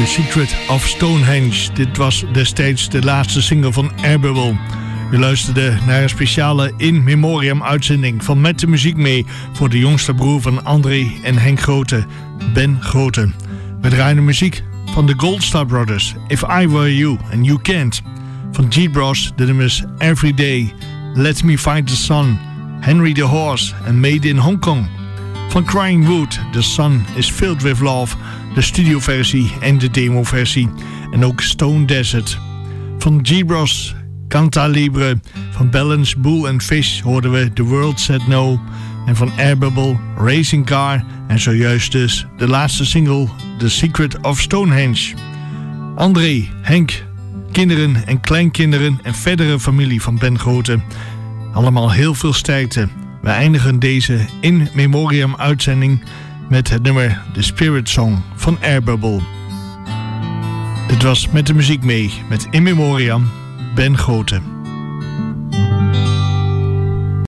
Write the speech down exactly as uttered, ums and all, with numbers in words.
The Secret of Stonehenge. Dit was destijds de laatste single van Airbubble. U luisterde naar een speciale In Memoriam uitzending van Met de Muziek Mee voor de jongste broer van André en Henk Grote, Ben Grote. We draaien de muziek van de Goldstar Brothers, If I Were You and You Can't. Van G. Bros de nummers Every Day, Let Me Find the Sun, Henry the Horse en Made in Hong Kong. Van Crying Wood, The Sun is Filled with Love, de studioversie en de demoversie. En ook Stone Desert. Van G. Bros, Canta Libre. Van Balance, Bull and Fish hoorden we The World Said No. En van Airbubble, Racing Car. En zojuist dus de laatste single, The Secret of Stonehenge. André, Henk, kinderen en kleinkinderen en verdere familie van Ben Grote. Allemaal heel veel sterkte. We eindigen deze In Memoriam uitzending met het nummer The Spirit Song van Airbubble. Dit was Met de Muziek Mee met In Memoriam, Ben Grote.